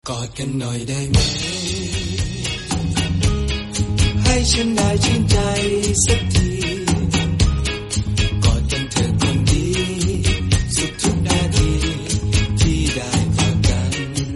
กอดกันหน่อยได้ไหมให้ฉันได้ชื่นใจสักทีกอดกันเถิดคนดีสุขทุกนาทีที่ได้กอดกัน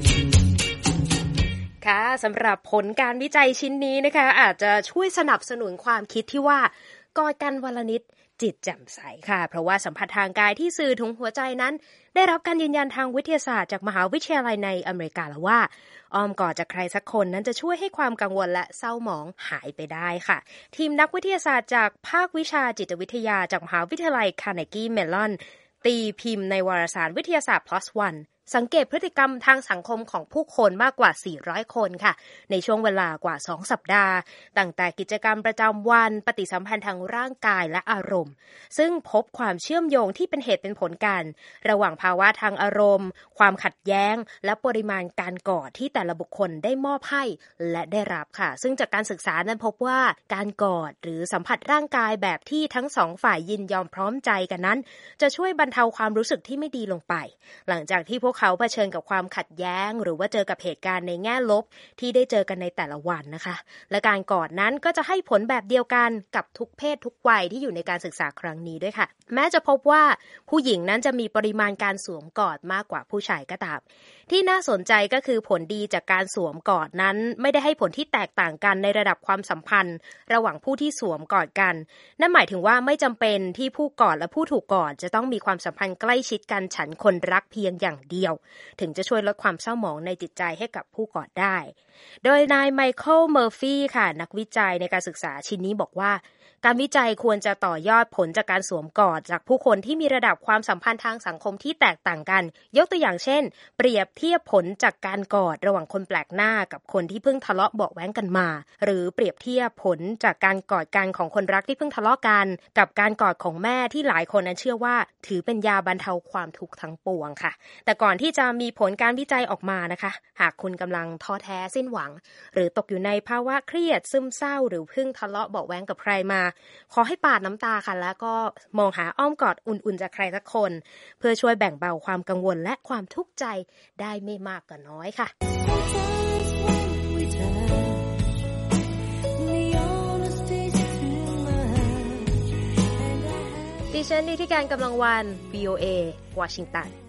ค่ะสำหรับผลการวิจัยชิ้นนี้นะคะอาจจะช่วยสนับสนุนความคิดที่ว่ากอดกันวันละนิดจิตแจ่มใสค่ะเพราะว่าสัมผัสทางกายที่สื่อถึงหัวใจนั้นได้รับการยืนยันทางวิทยาศาสตร์จากมหาวิทยาลัยในอเมริกาแล้วว่าอ้อมกอดจากใครสักคนนั้นจะช่วยให้ความกังวลและเศร้าหมองหายไปได้ค่ะทีมนักวิทยาศาสตร์จากภาควิชาจิตวิทยาจากมหาวิทยาลัยคาร์เนกีเมลลอนตีพิมพ์ในวารสารวิทยาศาสตร์ PLOS ONEสังเกตพฤติกรรมทางสังคมของผู้คนมากกว่า400คนค่ะในช่วงเวลากว่า2สัปดาห์ตั้งแต่กิจกรรมประจำวันปฏิสัมพันธ์ทางร่างกายและอารมณ์ซึ่งพบความเชื่อมโยงที่เป็นเหตุเป็นผลกันระหว่างภาวะทางอารมณ์ความขัดแย้งและปริมาณการกอดที่แต่ละบุคคลได้มอบให้และได้รับค่ะซึ่งจากการศึกษานั้นพบว่าการกอดหรือสัมผัสร่างกายแบบที่ทั้งสองฝ่ายยินยอมพร้อมใจกันนั้นจะช่วยบรรเทาความรู้สึกที่ไม่ดีลงไปหลังจากที่พวกเขาเผชิญกับความขัดแย้งหรือว่าเจอกับเหตุการณ์ในแง่ลบที่ได้เจอกันในแต่ละวันนะคะและการกอดนั้นก็จะให้ผลแบบเดียวกันกับทุกเพศทุกวัยที่อยู่ในการศึกษาครั้งนี้ด้วยค่ะแม้จะพบว่าผู้หญิงนั้นจะมีปริมาณการสวมกอดมากกว่าผู้ชายก็ตามที่น่าสนใจก็คือผลดีจากการสวมกอดนั้นไม่ได้ให้ผลที่แตกต่างกันในระดับความสัมพันธ์ระหว่างผู้ที่สวมกอดกันนั่นหมายถึงว่าไม่จำเป็นที่ผู้กอดและผู้ถูกกอดจะต้องมีความสัมพันธ์ใกล้ชิดกันฉันคนรักเพียงอย่างเดียวถึงจะช่วยลดความเศร้าหมองในจิตใจให้กับผู้กอดได้โดยนายไมเคิลเมอร์ฟี่ค่ะนักวิจัยในการศึกษาชิ้นนี้บอกว่าการวิจัยควรจะต่อยอดผลจากการสวมกอดจากผู้คนที่มีระดับความสัมพันธ์ทางสังคมที่แตกต่างกันยกตัวอย่างเช่นเปรียบเทียบผลจากการกอดระหว่างคนแปลกหน้ากับคนที่เพิ่งทะเลาะเบาะแว้งกันมาหรือเปรียบเทียบผลจากการกอดกันของคนรักที่เพิ่งทะเลาะกันกับการกอดของแม่ที่หลายคนนั้นเชื่อว่าถือเป็นยาบรรเทาความทุกข์ทั้งปวงค่ะแต่ก่อนที่จะมีผลการวิจัยออกมานะคะหากคุณกำลังท้อแท้สิ้นหวังหรือตกอยู่ในภาวะเครียดซึมเศร้าหรือเพิ่งทะเลาะเบาะแว้งกับใครมาขอให้ปาดน้ำตาค่ะแล้วก็มองหาอ้อมกอดอุ่นๆจากใครสักคนเพื่อช่วยแบ่งเบาความกังวลและความทุกข์ใจได้ไม่มากก็น้อยค่ะดิฉันนิติการกำลังวัน VOA วอชิงตัน